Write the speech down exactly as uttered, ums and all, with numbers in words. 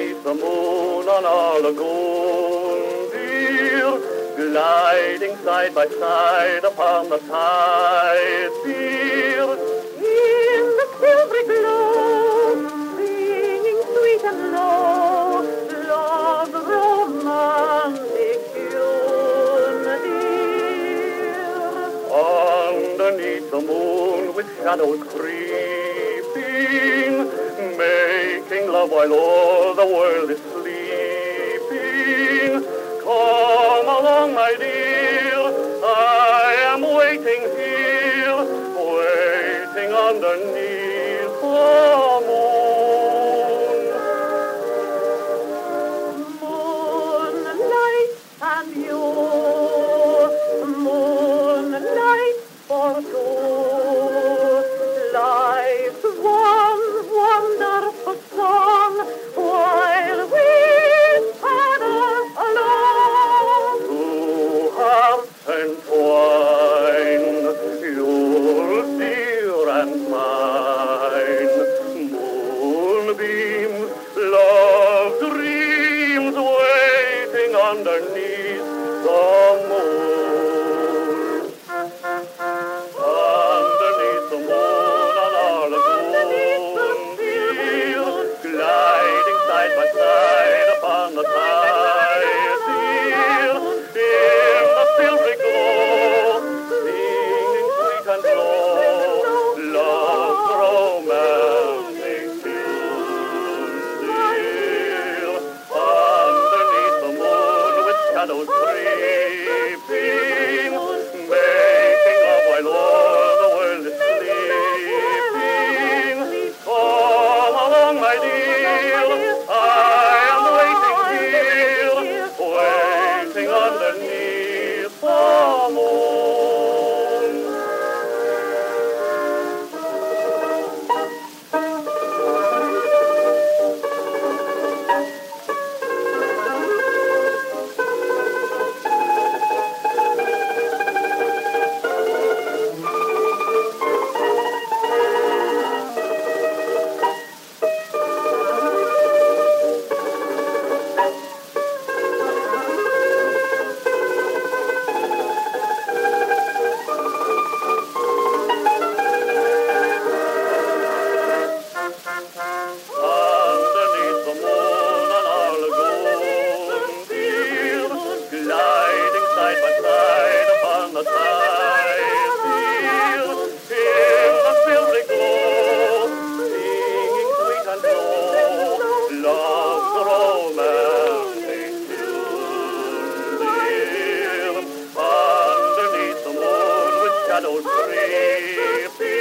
underneath the moon on our lagoon, dear, gliding side by side upon the tide, dear, in the silvery glow, singing sweet and low, love's romantic tune, dear. Underneath the moon with shadows creeping, making love while all the world is sleeping. Come along, my dear, I am waiting here, waiting underneath the moon. Moonlight and you, moonlight for two, life's one wonderful song, while we paddle along. Two hearts entwined, yours dear and mine, moonbeams, love dreams, waiting underneath the moon. Underneath the moon on our lagoon, dear, gliding side by side upon the tide, dear, in the silvery glow, singing sweet and low, love's romantic tune, dear, underneath the moon with shadows creeping, making love while all the world is sleeping. Come along, my dear, I am waiting here, waiting underneath the moon. Underneath the moon on our lagoon, dear, gliding side by side upon the tide, dear, in the silvery glow, singing sweet and low, love's romantic tune, dear, underneath the moon with shadows creeping,